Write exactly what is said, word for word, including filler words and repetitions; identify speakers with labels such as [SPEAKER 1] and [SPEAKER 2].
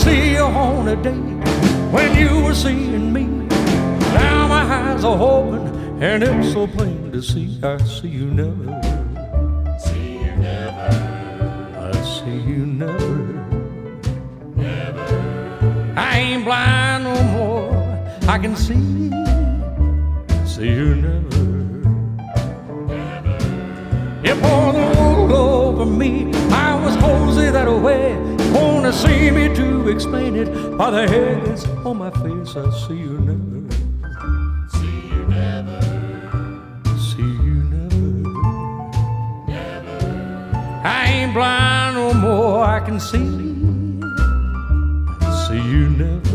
[SPEAKER 1] see you on a day when you were seeing me. Now my eyes are open and it's so plain to see. I see you never.
[SPEAKER 2] See you never.
[SPEAKER 1] I see you never.
[SPEAKER 2] Never.
[SPEAKER 1] I ain't blind no more. I can see. See you never.
[SPEAKER 2] Never.
[SPEAKER 1] You pour the wool over me. I was cozy that way. Wanna see me to explain it. By the hair that's on my face, I see you never.
[SPEAKER 2] See you never.
[SPEAKER 1] See you never.
[SPEAKER 2] Never.
[SPEAKER 1] I ain't blind no more. I can see. See you never.